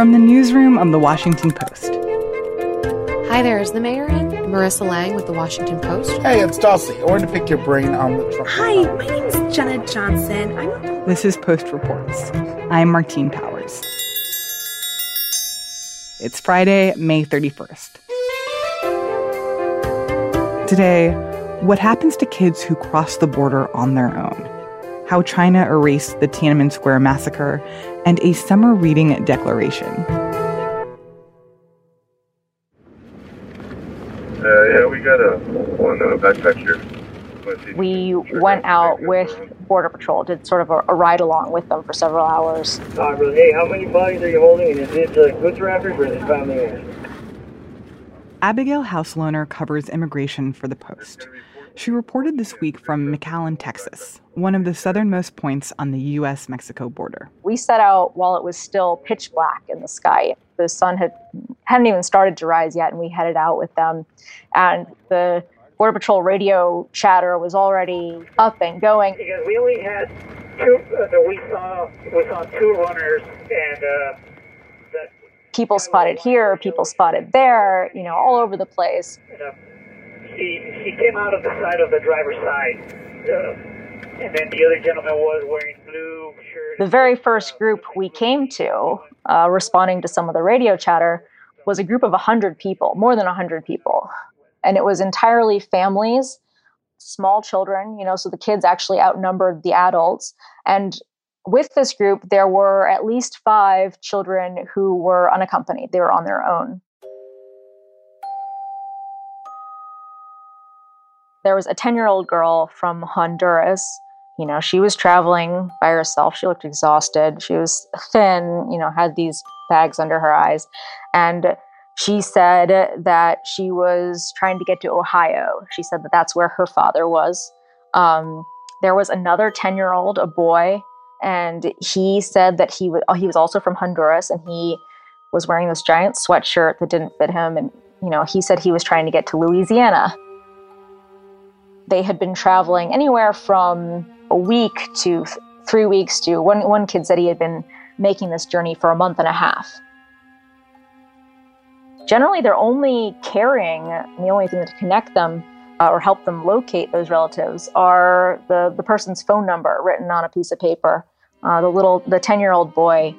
From the newsroom of The Washington Post. Hi there, is the mayor in? Marissa Lang with The Washington Post. Hey, it's Dulcie. I wanted to pick your brain on the Trump. Hi, my name is Jenna Johnson. This is Post Reports. I'm Martine Powers. It's Friday, May 31st. Today, what happens to kids who cross the border on their own? How China erased the Tiananmen Square massacre, and a summer reading declaration. Yeah, we got one backpack here. We went out with Border Patrol, did sort of a ride along with them for several hours. Hey, how many bodies are you holding? And is it goods wrappers or is it family owned? Abigail Housloner covers immigration for The Post. She reported this week from McAllen, Texas, one of the southernmost points on the U.S.-Mexico border. We set out while it was still pitch black in the sky. The sun hadn't even started to rise yet, and we headed out with them. And the Border Patrol radio chatter was already up and going. Because we only had two, we saw two runners, and people spotted here, people spotted there, all over the place. She came out of the side of the driver's side, and then the other gentleman was wearing blue shirt. The very first group we came to, responding to some of the radio chatter, was a group of 100 people, more than 100 people. And it was entirely families, small children, so the kids actually outnumbered the adults. And with this group, there were at least 5 children who were unaccompanied. They were on their own. There was a 10-year-old girl from Honduras. She was traveling by herself. She looked exhausted. She was thin, had these bags under her eyes. And she said that she was trying to get to Ohio. She said that that's where her father was. There was another 10-year-old, a boy, and he said that he was also from Honduras, and he was wearing this giant sweatshirt that didn't fit him. And, he said he was trying to get to Louisiana. They had been traveling anywhere from a week to 3 weeks to one kid said he had been making this journey for a month and a half. Generally, they're only carrying, the only thing to connect them or help them locate those relatives are the person's phone number written on a piece of paper. The 10-year-old boy,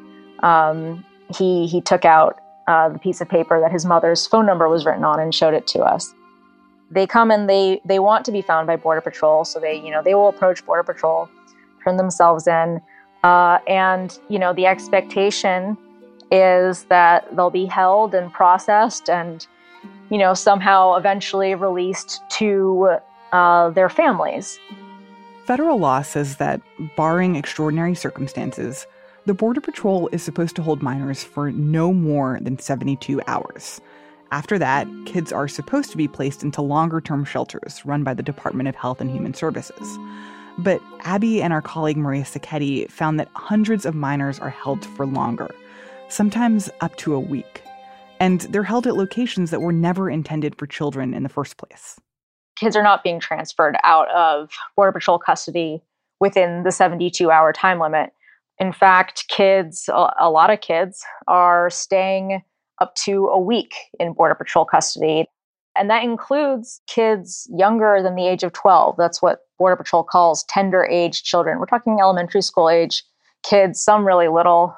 he took out the piece of paper that his mother's phone number was written on and showed it to us. They come and they want to be found by Border Patrol, so they will approach Border Patrol, turn themselves in, and the expectation is that they'll be held and processed and somehow eventually released to their families. Federal law says that, barring extraordinary circumstances, the Border Patrol is supposed to hold minors for no more than 72 hours. After that, kids are supposed to be placed into longer-term shelters run by the Department of Health and Human Services. But Abby and our colleague Maria Sacchetti found that hundreds of minors are held for longer, sometimes up to a week. And they're held at locations that were never intended for children in the first place. Kids are not being transferred out of Border Patrol custody within the 72-hour time limit. In fact, a lot of kids are staying up to a week in Border Patrol custody. And that includes kids younger than the age of 12. That's what Border Patrol calls tender age children. We're talking elementary school age kids, some really little,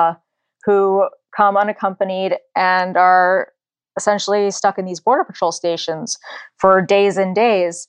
who come unaccompanied and are essentially stuck in these Border Patrol stations for days and days.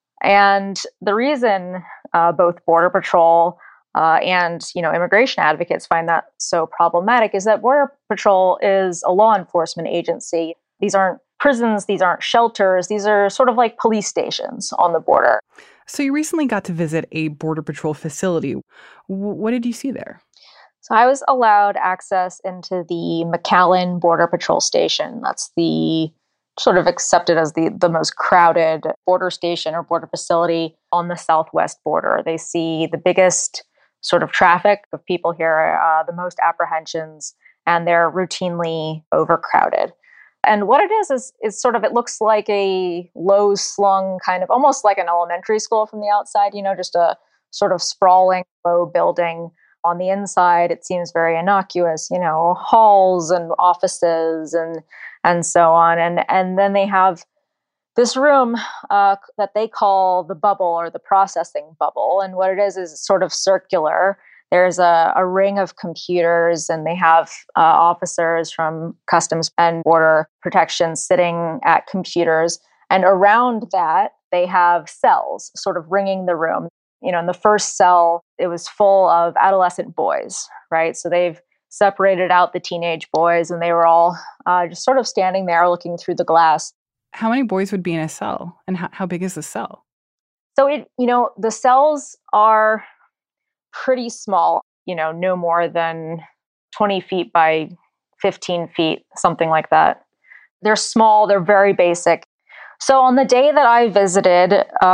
And the reason both Border Patrol and immigration advocates find that so problematic is that Border Patrol is a law enforcement agency. These aren't prisons, these aren't shelters, these are sort of like police stations on the border. So you recently got to visit a Border Patrol facility. What did you see there? So I was allowed access into the McAllen Border Patrol Station. That's the sort of accepted as the most crowded border station or border facility on the southwest border. They see the biggest sort of traffic of people here, the most apprehensions, and they're routinely overcrowded. And what it is sort of, it looks like a low slung kind of, almost like an elementary school from the outside, just a sort of sprawling low building On the inside, it seems very innocuous, halls and offices and so on. And then they have this room that they call the bubble or the processing bubble. And what it is sort of circular. There's a ring of computers, and they have officers from Customs and Border Protection sitting at computers. And around that, they have cells sort of ringing the room. In the first cell, it was full of adolescent boys, right? So they've separated out the teenage boys, and they were all just sort of standing there looking through the glass. How many boys would be in a cell? And how big is the cell? So the cells are pretty small, no more than 20 feet by 15 feet, something like that. They're small, they're very basic. So on the day that I visited,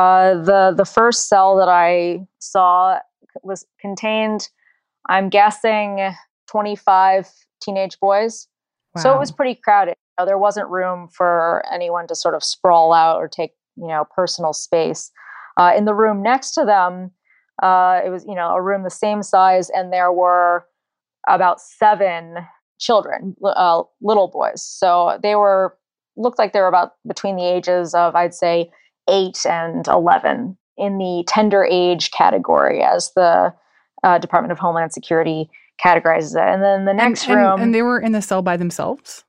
the first cell that I saw contained, I'm guessing, 25 teenage boys. Wow. So it was pretty crowded. There wasn't room for anyone to sort of sprawl out or take, personal space. In the room next to them, it was, a room the same size, and there were about 7 children, little boys. So they looked like they were about between the ages of, I'd say, 8 and 11 in the tender age category, as the Department of Homeland Security categorizes it. And then the next room... And they were in the cell by themselves?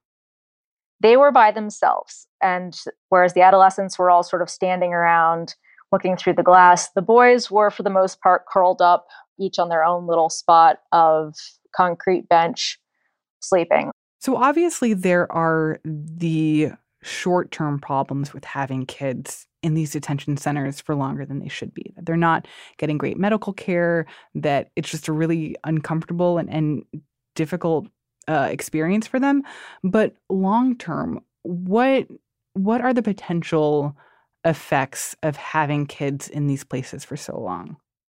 They were by themselves. And whereas the adolescents were all sort of standing around looking through the glass, the boys were, for the most part, curled up, each on their own little spot of concrete bench, sleeping. So obviously there are the short-term problems with having kids in these detention centers for longer than they should be. That they're not getting great medical care, that it's just a really uncomfortable and difficult experience for them. But long-term, what are the potential effects of having kids in these places for so long?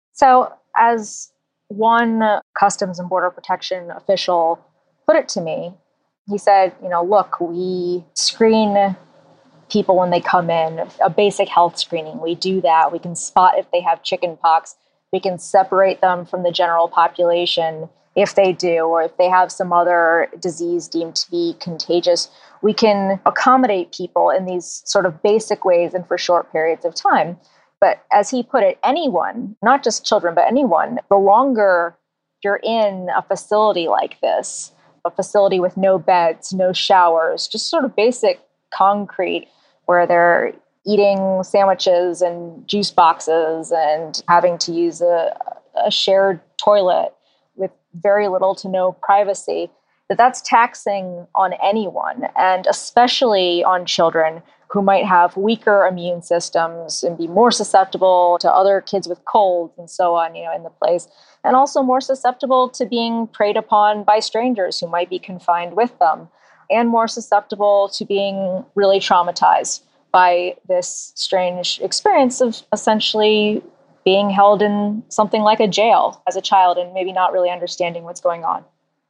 So as one Customs and Border Protection official put it to me, he said, look, we screen people when they come in, a basic health screening. We do that. We can spot if they have chicken pox. We can separate them from the general population if they do, or if they have some other disease deemed to be contagious. We can accommodate people in these sort of basic ways and for short periods of time. But as he put it, anyone, not just children, but anyone, the longer you're in a facility like this, a facility with no beds, no showers, just sort of basic concrete where they're eating sandwiches and juice boxes and having to use a shared toilet with very little to no privacy, that's taxing on anyone, and especially on children who might have weaker immune systems and be more susceptible to other kids with colds and so on, in the place, and also more susceptible to being preyed upon by strangers who might be confined with them, and more susceptible to being really traumatized by this strange experience of essentially being held in something like a jail as a child and maybe not really understanding what's going on.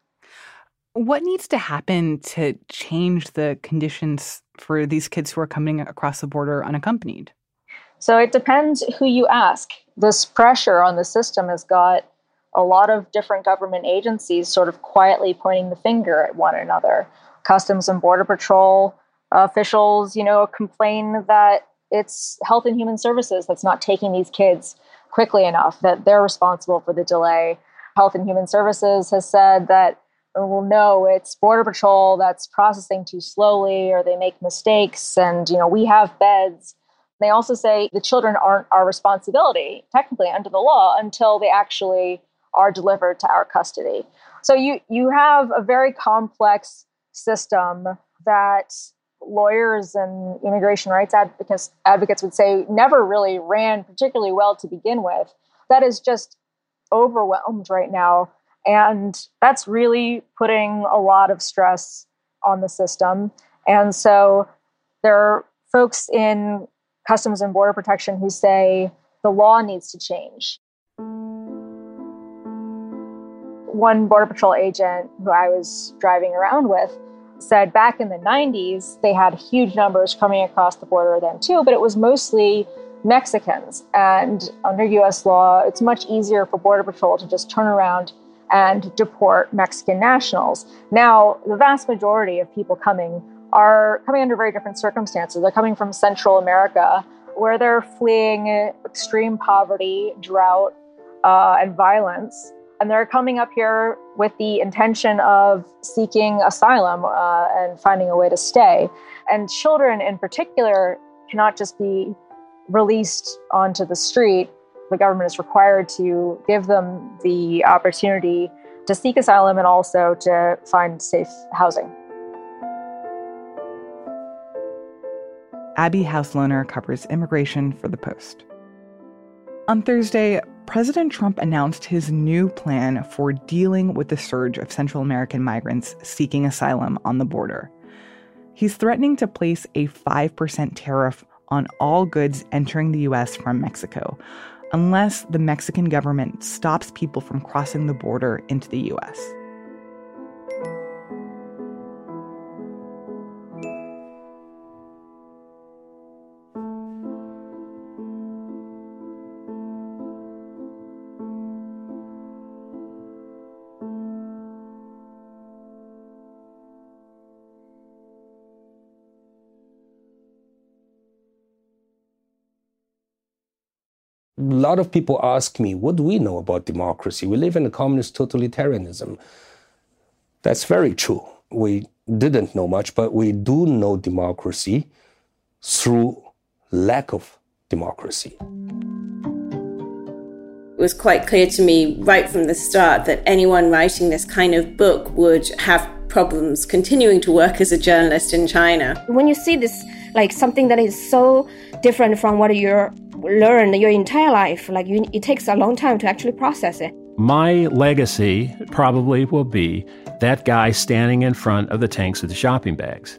What needs to happen to change the conditions for these kids who are coming across the border unaccompanied? So it depends who you ask. This pressure on the system has got a lot of different government agencies sort of quietly pointing the finger at one another. Customs and Border Patrol officials, complain that it's Health and Human Services that's not taking these kids quickly enough, that they're responsible for the delay. Health and Human Services has said that, well, no, it's Border Patrol that's processing too slowly, or they make mistakes, and, we have beds. They also say the children aren't our responsibility, technically under the law, until they actually are delivered to our custody. So you have a very complex system that lawyers and immigration rights advocates would say never really ran particularly well to begin with. That is just overwhelmed right now. And that's really putting a lot of stress on the system. And so there are folks in Customs and Border Protection who say the law needs to change. One Border Patrol agent who I was driving around with said back in the 90s, they had huge numbers coming across the border then too, but it was mostly Mexicans. And under U.S. law, it's much easier for Border Patrol to just turn around and deport Mexican nationals. Now, the vast majority of people are coming under very different circumstances. They're coming from Central America, where they're fleeing extreme poverty, drought, and violence. And they're coming up here with the intention of seeking asylum and finding a way to stay. And children in particular cannot just be released onto the street. The government is required to give them the opportunity to seek asylum and also to find safe housing. Abby Housloner covers immigration for The Post. On Thursday, President Trump announced his new plan for dealing with the surge of Central American migrants seeking asylum on the border. He's threatening to place a 5% tariff on all goods entering the U.S. from Mexico, unless the Mexican government stops people from crossing the border into the U.S. A lot of people ask me, what do we know about democracy? We live in a communist totalitarianism. That's very true. We didn't know much, but we do know democracy through lack of democracy. It was quite clear to me right from the start that anyone writing this kind of book would have problems continuing to work as a journalist in China. When you see this, like something that is so different from what you're learned your entire life, it takes a long time to actually process it. My legacy probably will be that guy standing in front of the tanks with the shopping bags.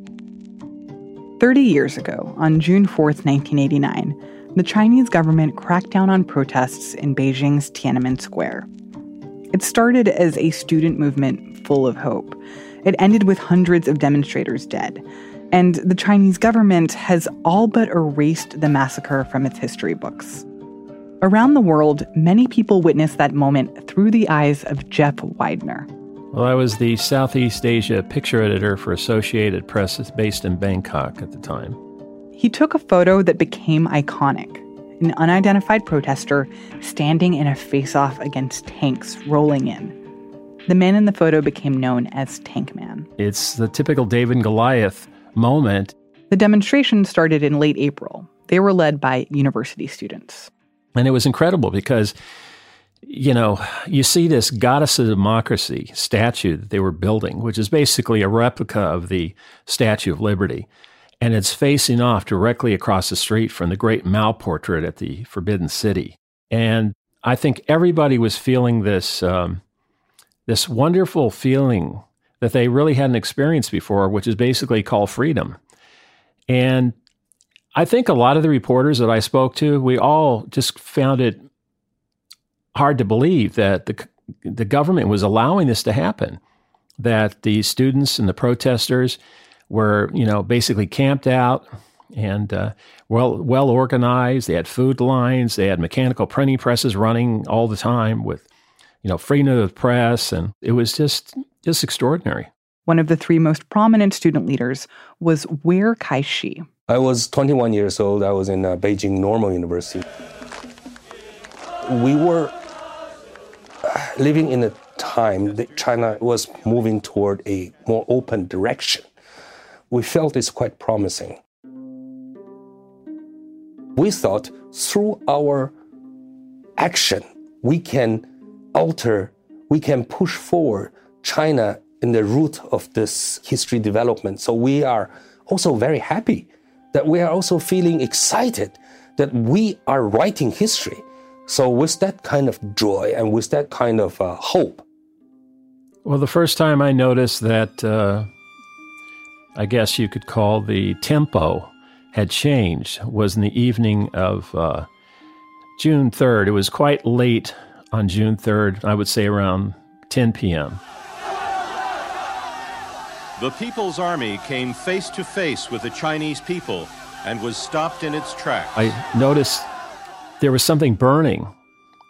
30 years ago, on June 4th, 1989, the Chinese government cracked down on protests in Beijing's Tiananmen Square. It started as a student movement full of hope. It ended with hundreds of demonstrators dead. And the Chinese government has all but erased the massacre from its history books. Around the world, many people witnessed that moment through the eyes of Jeff Widener. Well, I was the Southeast Asia picture editor for Associated Press, based in Bangkok at the time. He took a photo that became iconic. An unidentified protester standing in a face-off against tanks rolling in. The man in the photo became known as Tank Man. It's the typical David and Goliath moment. The demonstration started in late April. They were led by university students. And it was incredible because, you see this goddess of democracy statue that they were building, which is basically a replica of the Statue of Liberty. And it's facing off directly across the street from the great Mao portrait at the Forbidden City. And I think everybody was feeling this wonderful feeling that they really hadn't experienced before, which is basically called freedom. And I think a lot of the reporters that I spoke to, we all just found it hard to believe that the government was allowing this to happen, that the students and the protesters were, basically camped out and well organized. They had food lines. They had mechanical printing presses running all the time with, freedom of the press. And it was just extraordinary. One of the three most prominent student leaders was Wei Kai-shi. I was 21 years old. I was in Beijing Normal University. We were living in a time that China was moving toward a more open direction. We felt it's quite promising. We thought through our action, we can push forward China in the route of this history development. So we are also very happy that we are also feeling excited that we are writing history. So with that kind of joy and with that kind of hope. Well, the first time I noticed that, I guess you could call the tempo had changed was in the evening of June 3rd. It was quite late on June 3rd, I would say around 10 p.m. The People's Army came face to face with the Chinese people and was stopped in its tracks. I noticed there was something burning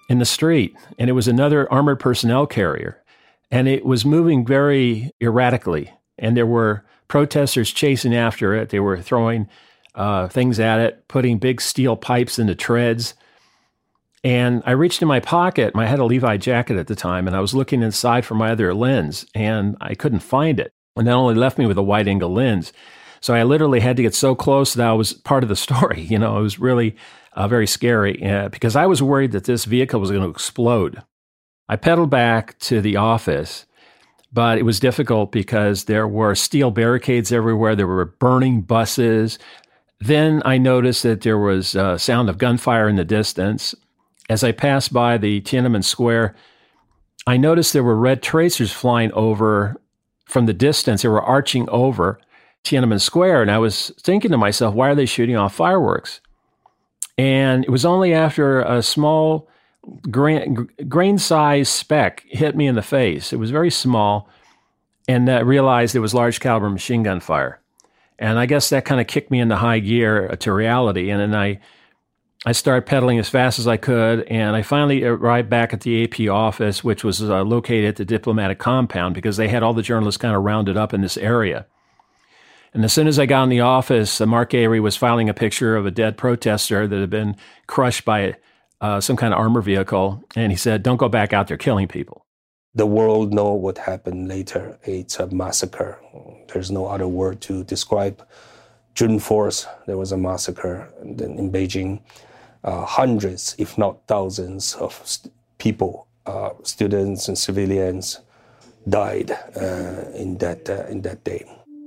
in the street, and it was another armored personnel carrier. And it was moving very erratically, and there were protesters chasing after it. They were throwing things at it, putting big steel pipes into treads. And I reached in my pocket. I had a Levi jacket at the time, and I was looking inside for my other lens, and I couldn't find it. And that only left me with a wide-angle lens. So I literally had to get so close that I was part of the story. You know, it was really very scary because I was worried that this vehicle was going to explode. I pedaled back to the office, but it was difficult because there were steel barricades everywhere. There were burning buses. Then I noticed that there was a sound of gunfire in the distance. As I passed by the Tiananmen Square, I noticed there were red tracers flying over from the distance. They were arching over Tiananmen Square, and I was thinking to myself, why are they shooting off fireworks? And it was only after a small grain-sized speck hit me in the face. It was very small, and I realized it was large caliber machine gun fire. And I guess that kind of kicked me into high gear to reality. And then I started pedaling as fast as I could, and I finally arrived back at the AP office, which was located at the diplomatic compound because they had all the journalists kind of rounded up in this area. And as soon as I got in the office, Mark Avery was filing a picture of a dead protester that had been crushed by some kind of armor vehicle, and he said, "Don't go back out there killing people." The world know what happened later. It's a massacre. There's no other word to describe. June 4th, there was a massacre in Beijing. Hundreds, if not thousands, of people, students and civilians, died in that day.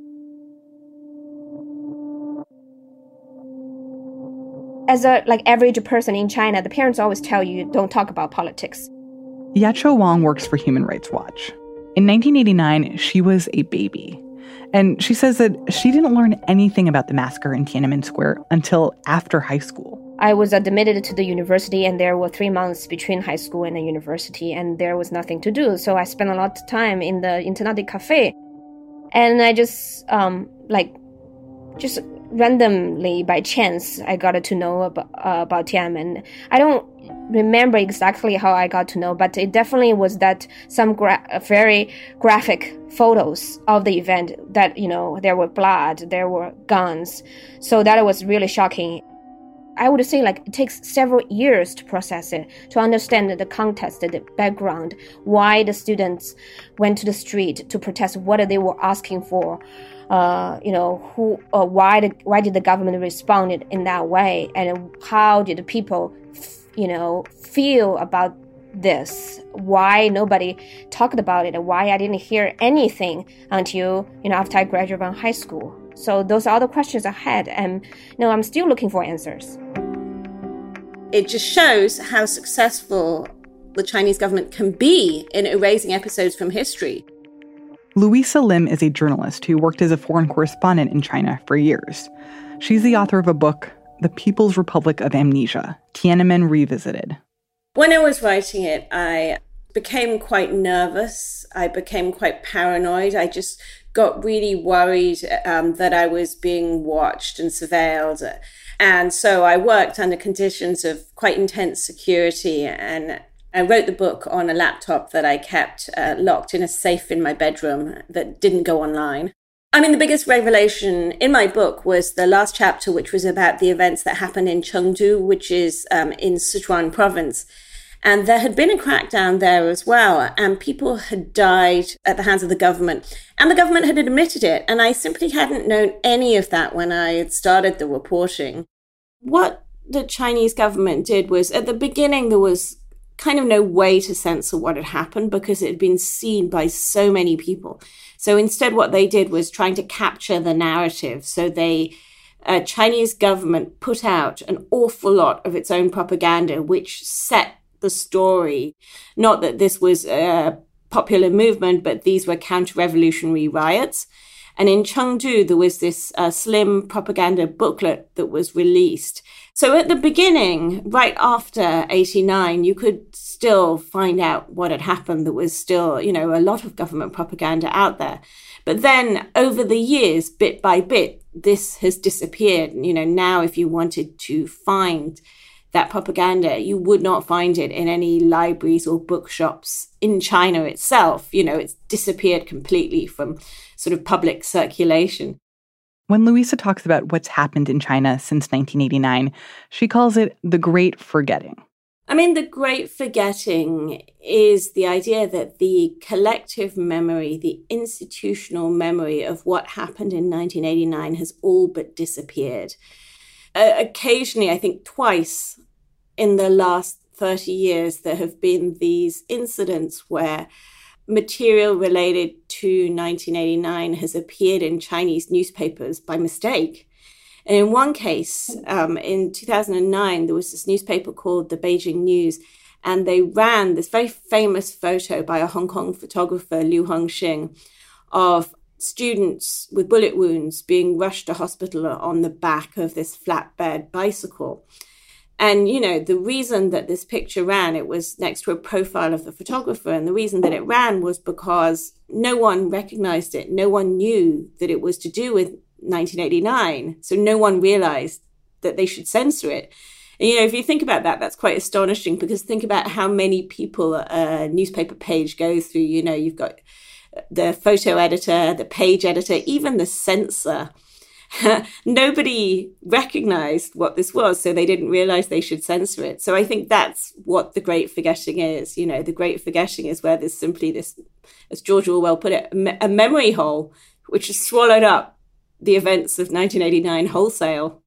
As a average person in China, the parents always tell you don't talk about politics. Yacho Wang works for Human Rights Watch. In 1989, she was a baby. And she says that she didn't learn anything about the massacre in Tiananmen Square until after high school. I was admitted to the university, and there were 3 months between high school and the university, and there was nothing to do. So I spent a lot of time in the Internautic Cafe. And I just randomly, by chance, I got to know about Tiananmen. I don't remember exactly how I got to know, but it definitely was that some very graphic photos of the event that, there were blood, there were guns. So that was really shocking. I would say it takes several years to process it, to understand the context, the background, why the students went to the street to protest, what they were asking for. Why did the government respond in that way, and how did the people, feel about this? Why nobody talked about it? Why I didn't hear anything until after I graduated from high school? So those are the questions I had, and I'm still looking for answers. It just shows how successful the Chinese government can be in erasing episodes from history. Louisa Lim is a journalist who worked as a foreign correspondent in China for years. She's the author of a book, The People's Republic of Amnesia, Tiananmen Revisited. When I was writing it, I became quite nervous. I became quite paranoid. I just got really worried that I was being watched and surveilled. And so I worked under conditions of quite intense security, and I wrote the book on a laptop that I kept locked in a safe in my bedroom that didn't go online. I mean, the biggest revelation in my book was the last chapter, which was about the events that happened in Chengdu, which is in Sichuan province. And there had been a crackdown there as well, and people had died at the hands of the government. And the government had admitted it, and I simply hadn't known any of that when I had started the reporting. What the Chinese government did was, at the beginning, there was kind of no way to censor what had happened because it had been seen by so many people. So instead, what they did was trying to capture the narrative. So the Chinese government put out an awful lot of its own propaganda, which set the story. Not that this was a popular movement, but these were counter-revolutionary riots. And in Chengdu, there was this slim propaganda booklet that was released. So at the beginning, right after 89, you could still find out what had happened. There was still, a lot of government propaganda out there. But then over the years, bit by bit, this has disappeared. Now if you wanted to find that propaganda, you would not find it in any libraries or bookshops in China itself. It's disappeared completely from sort of public circulation. When Louisa talks about what's happened in China since 1989, she calls it the Great Forgetting. I mean, the Great Forgetting is the idea that the collective memory, the institutional memory of what happened in 1989 has all but disappeared. Occasionally, I think twice in the last 30 years, there have been these incidents where material related to 1989 has appeared in Chinese newspapers by mistake. And in one case, in 2009, there was this newspaper called the Beijing News, and they ran this very famous photo by a Hong Kong photographer, Liu Hongxing, of students with bullet wounds being rushed to hospital on the back of this flatbed bicycle. And, the reason that this picture ran, it was next to a profile of the photographer. And the reason that it ran was because no one recognized it. No one knew that it was to do with 1989. So no one realized that they should censor it. And, if you think about that, that's quite astonishing, because think about how many people a newspaper page goes through. You've got the photo editor, the page editor, even the censor. Nobody recognized what this was, so they didn't realize they should censor it. So I think that's what the Great Forgetting is. The Great Forgetting is where there's simply this, as George Orwell put it, a memory hole, which has swallowed up the events of 1989 wholesale.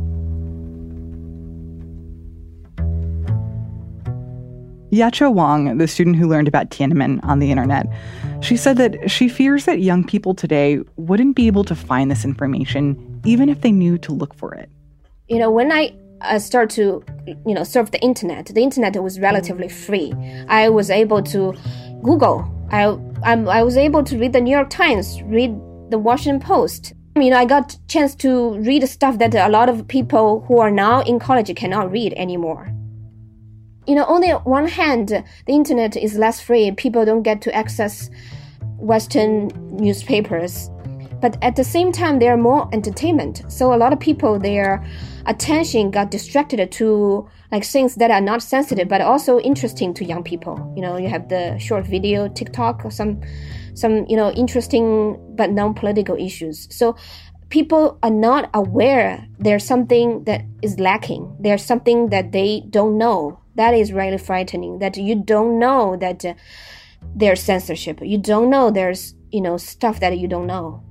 Yacha Wang, the student who learned about Tiananmen on the internet, she said that she fears that young people today wouldn't be able to find this information even if they knew to look for it. When I started to, surf the internet was relatively free. I was able to Google. I was able to read the New York Times, read the Washington Post. I got a chance to read stuff that a lot of people who are now in college cannot read anymore. On the one hand, the internet is less free. People don't get to access Western newspapers. But at the same time, there are more entertainment. So a lot of people, their attention got distracted to things that are not sensitive, but also interesting to young people. You have the short video, TikTok, or some interesting but non-political issues. So people are not aware there's something that is lacking. There's something that they don't know. That is really frightening, that you don't know that there's censorship. You don't know there's, stuff that you don't know.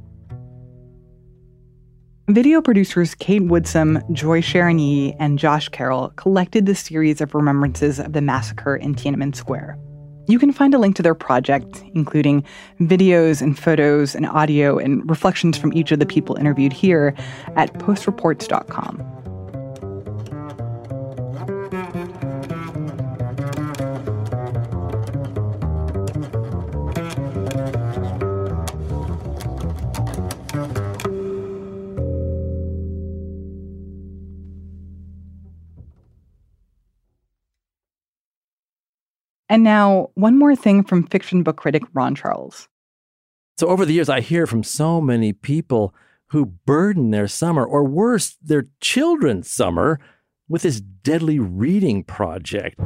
Video producers Kate Woodsum, Joy Sharon Yee, and Josh Carroll collected this series of remembrances of the massacre in Tiananmen Square. You can find a link to their project, including videos and photos and audio and reflections from each of the people interviewed here, at postreports.com. And now, one more thing from fiction book critic Ron Charles. So over the years, I hear from so many people who burden their summer, or worse, their children's summer, with this deadly reading project.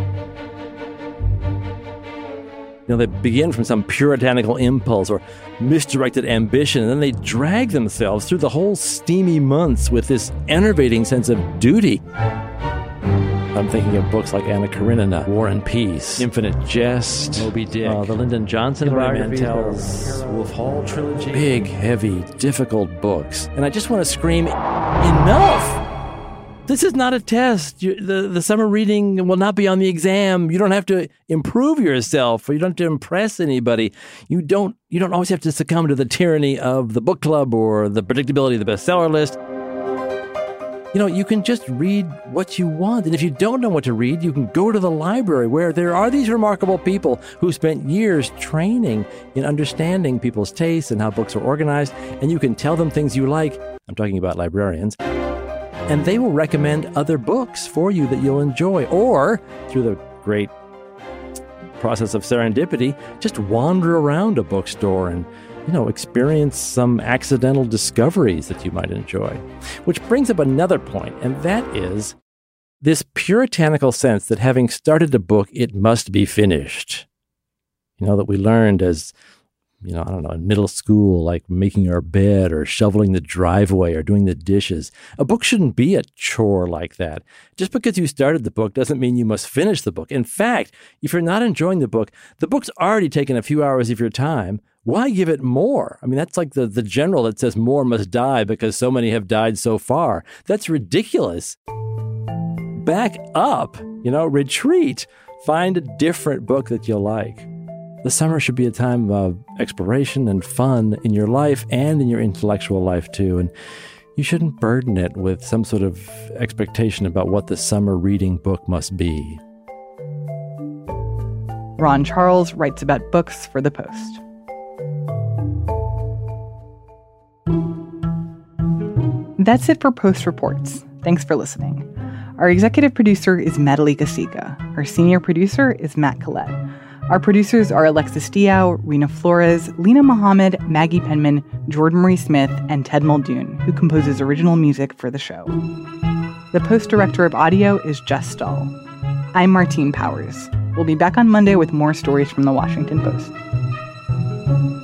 They begin from some puritanical impulse or misdirected ambition, and then they drag themselves through the whole steamy months with this enervating sense of duty. I'm thinking of books like Anna Karenina, War and Peace, Infinite Jest, Moby Dick, the Lyndon Johnson Mantell's Wolf Hall trilogy. Big, heavy, difficult books. And I just want to scream, enough! This is not a test. The summer reading will not be on the exam. You don't have to improve yourself, or you don't have to impress anybody. You don't always have to succumb to the tyranny of the book club or the predictability of the bestseller list. You can just read what you want. And if you don't know what to read, you can go to the library, where there are these remarkable people who spent years training in understanding people's tastes and how books are organized. And you can tell them things you like. I'm talking about librarians. And they will recommend other books for you that you'll enjoy. Or, through the great process of serendipity, just wander around a bookstore and experience some accidental discoveries that you might enjoy. Which brings up another point, and that is this puritanical sense that having started a book, it must be finished. That we learned as, in middle school, like making our bed or shoveling the driveway or doing the dishes. A book shouldn't be a chore like that. Just because you started the book doesn't mean you must finish the book. In fact, if you're not enjoying the book's already taken a few hours of your time. Why give it more? I mean, that's like the general that says more must die because so many have died so far. That's ridiculous. Back up, retreat. Find a different book that you'll like. The summer should be a time of exploration and fun in your life and in your intellectual life too. And you shouldn't burden it with some sort of expectation about what the summer reading book must be. Ron Charles writes about books for The Post. That's it for Post Reports. Thanks for listening. Our executive producer is Madalika Sika. Our senior producer is Matt Collette. Our producers are Alexis Diao, Rena Flores, Lena Mohammed, Maggie Penman, Jordan Marie Smith, and Ted Muldoon, who composes original music for the show. The Post Director of Audio is Jess Stahl. I'm Martine Powers. We'll be back on Monday with more stories from the Washington Post.